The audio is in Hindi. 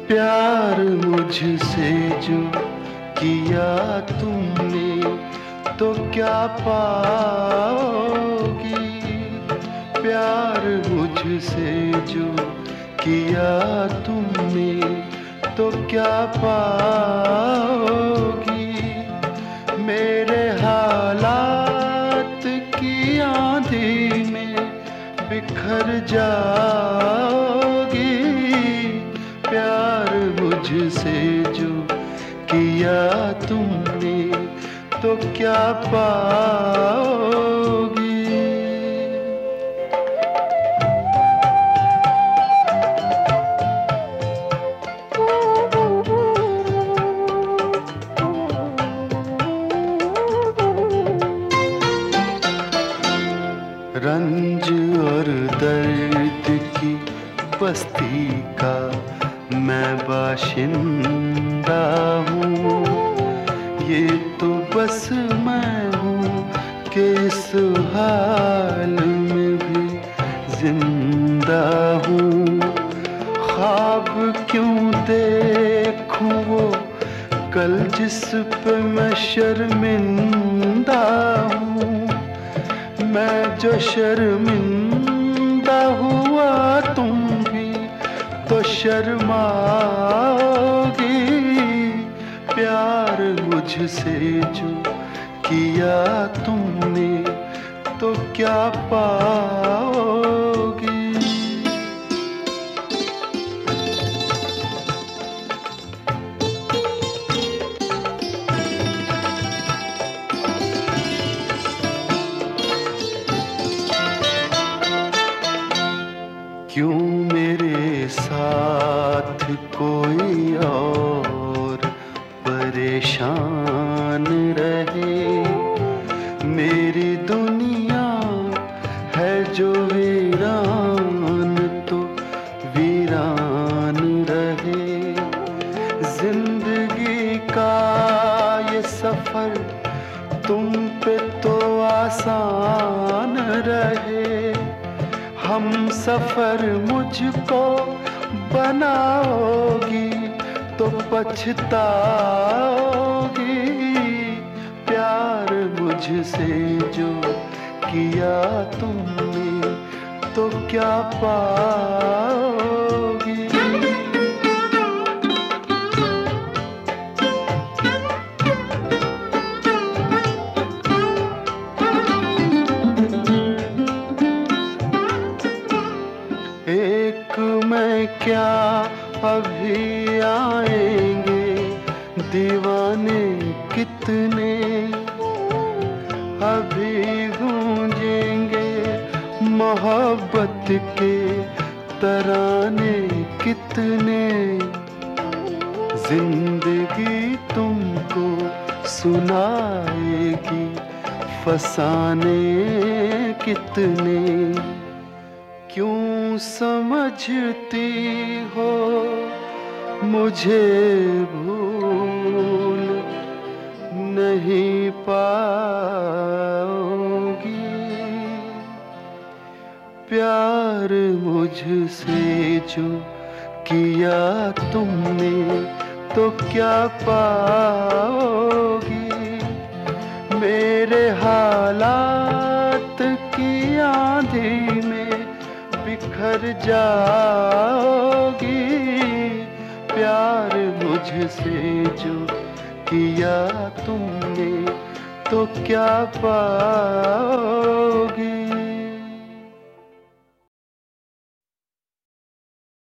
प्यार मुझसे जो किया तुमने तो क्या पाओगी। प्यार मुझसे जो किया तुमने तो क्या पाओगी। मेरे हालात की आंधी में बिखर जाओगी। प्यार मुझसे जो किया तुमने तो क्या पाओगी। रंज और दर्द की बस्ती का मैं बाशिंदा हूँ। ये तो बस मैं हूँ कि इस हाल में भी जिंदा हूँ। ख्वाब क्यों देखूं वो कल जिस पे मैं शर्मिंदा हूँ। मैं जो शर्मिंदा हुआ तुम भी तो शर्माओगी। प्यार मुझसे जो किया तुमने तो क्या पाओगी। क्यों मेरे साथ कोई और परेशान रहे। मेरी दुनिया है जो वीरान तो वीरान रहे। जिंदगी का ये सफर तुम पे तो आसान रहे। हम सफर मुझको बनाओगी तो पछताओगी। प्यार मुझसे जो किया तुमने तो क्या पाओगी। एक मैं क्या अभी आएंगे दीवाने कितने। अभी गूंजेंगे मोहब्बत के तराने कितने। जिंदगी तुमको सुनाएगी फसाने कितने। क्यों समझती हो मुझे भूल नहीं पाओगी। प्यार मुझसे जो किया तुमने तो क्या पाओगी। मेरे हालात की आंधी में बिखर जाओगी। प्यार मुझसे जो किया तुमने तो क्या पाओगी।